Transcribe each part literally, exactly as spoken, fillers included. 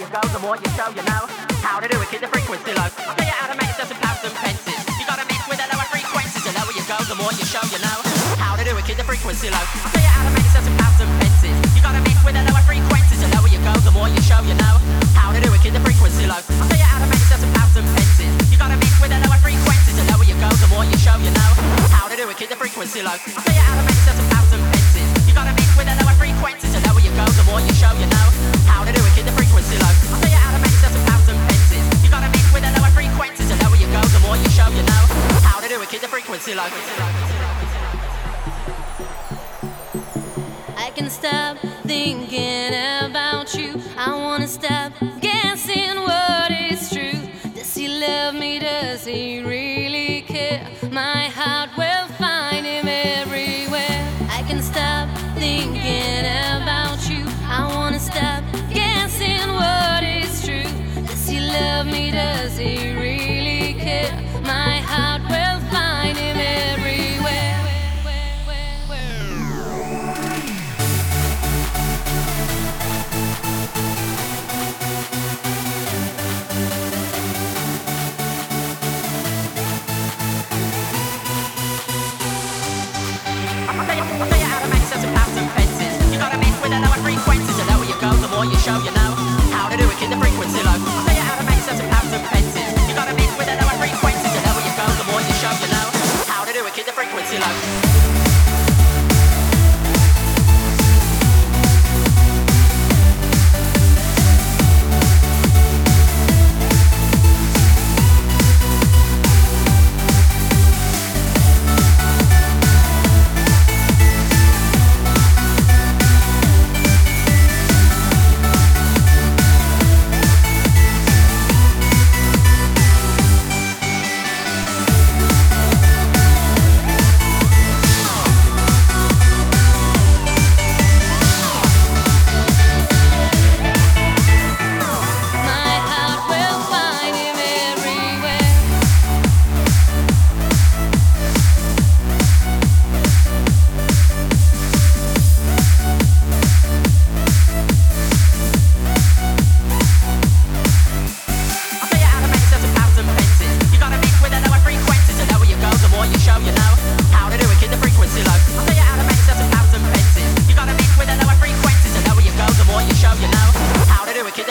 you go, the more you show you know how to do it, keep the frequency low. I'll tell you how to make yourself some pounds and pences. You gotta mix with the lower frequencies. The lower you go, the more you show you know how to do it, keep the frequency low. I'll tell you how to make yourself some pounds and pences. You gotta mix with the lower frequencies. The lower you go, the more you show you know how to do it, keep the frequency low. I'll tell you how to make yourself some pounds and pences. You gotta mix with the lower frequencies. The lower you go, the more you show you know how to do it, keep the frequency low. I'll tell you how to make yourself some pounds and pences. You gotta mix with the lower frequencies. The lower you go, the more you show you know how to do it, keep the frequency low. I'll tell you how to make yourself some pounds and pences. You gotta mix with the lower frequencies. The lower you go, the more you show you know how to do it, keep the frequency low. I can stop thinking about you. I wanna stop guessing what is true. Does he love me? Does he really care? My heart will find him everywhere. I can stop thinking about you. I wanna stop guessing what is true. Does he love me? Does he really care? My heart will find him everywhere. I'll tell you, I'll tell you how to make yourself some pounds and pences. You gotta mix with the lower frequencies. The lower you go, the more you show you know how to do it, keep the frequency low. I'll tell you how to make yourself some pounds and pences. You gotta mix with the lower frequencies. The lower you go, the more you show you know how to do it, keep the frequency low.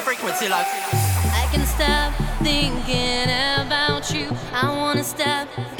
I can stop thinking about you. I wanna stop